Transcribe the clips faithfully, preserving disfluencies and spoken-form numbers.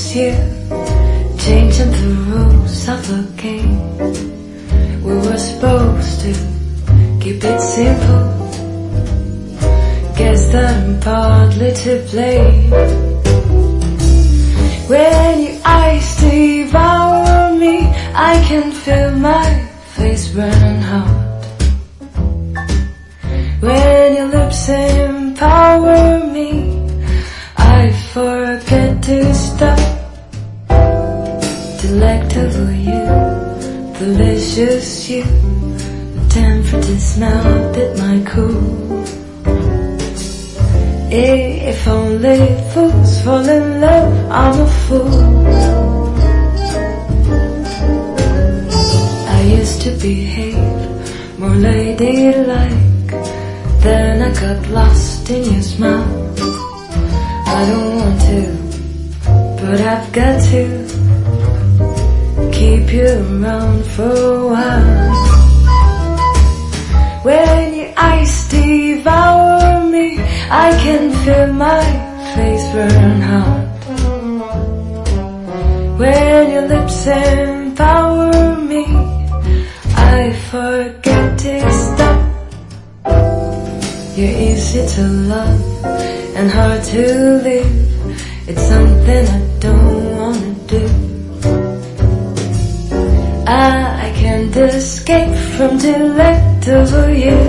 you, changing the rules of the game. We were supposed to keep it simple. Guess that I'm partly to blame. When your eyes devour me, I can feel my face burning hot. When your lips empower me, I forget to stop. Delectable you, delicious you, the temperature smell bit my cool. If only fools fall in love, I'm a fool. I used to behave more ladylike, then I got lost in your smile. I don't want to, but I've got to keep you around for a while. When your eyes devour me, I can feel my face burn hot. When your lips empower me, I forget to stop. You're easy to love and hard to leave. It's something I don't wanna do. I can't escape from delectable you.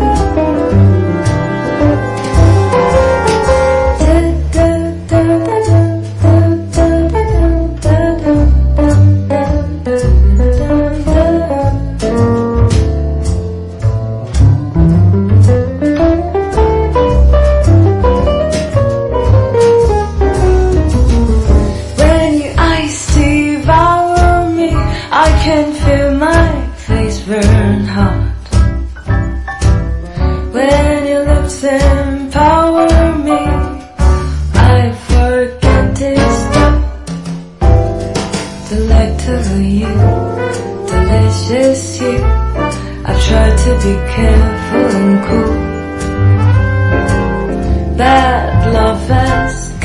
I can feel my face burn hot. When your lips empower me, I forget to stop. Delectable you, delicious you, I try to be careful and cool. Bad love has